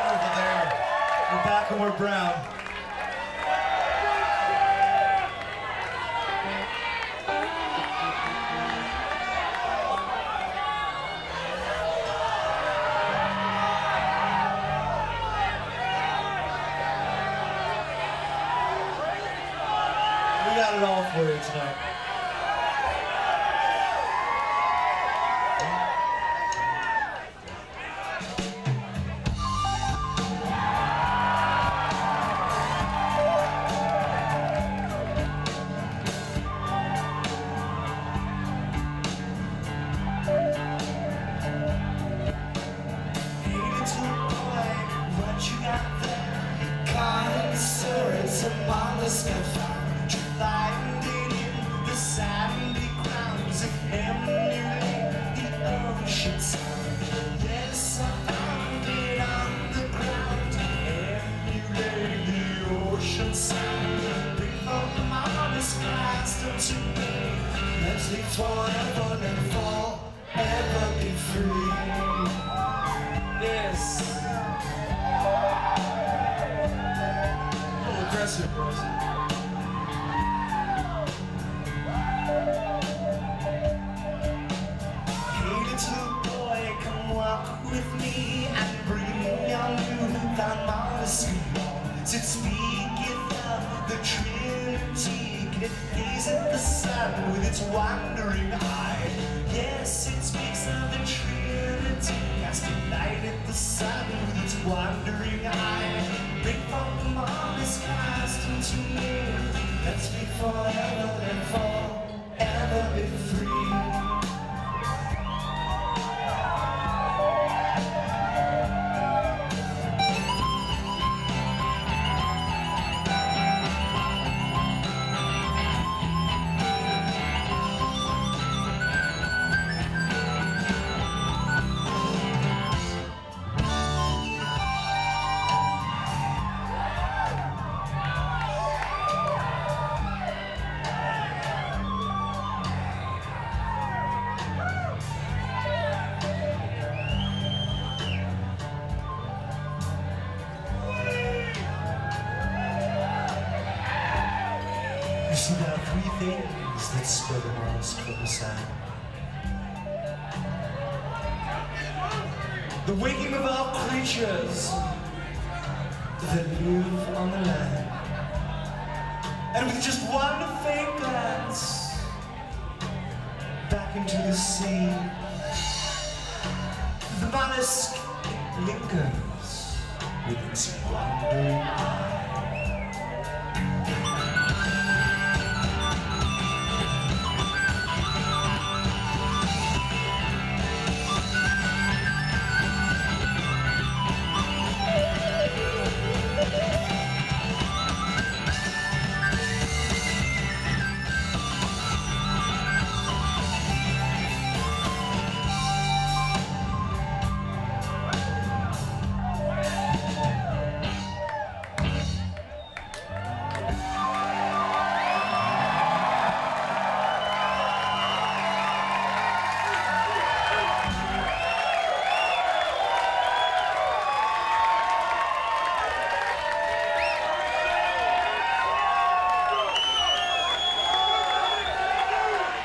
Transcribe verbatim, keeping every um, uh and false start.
over there. We're back and we're brown. We got it all for you tonight. Let's live forever and forever be free. Yes. A little aggressive, boys. Hey, little boy, come walk with me and bring your newfound modesty. It speaketh of the Trinity. It gazes at the sun with its wandering eye. Yes, it speaks of the Trinity, casting light at the sun with its wandering eye. Bring forth the marvelous Christ unto me. Let's be forever and forever be free. You see, there are three things that spread the most from the sand. The waking of our creatures that live on the land. And with just one faint glance back into the sea, the mollusk lingers with its wandering eye.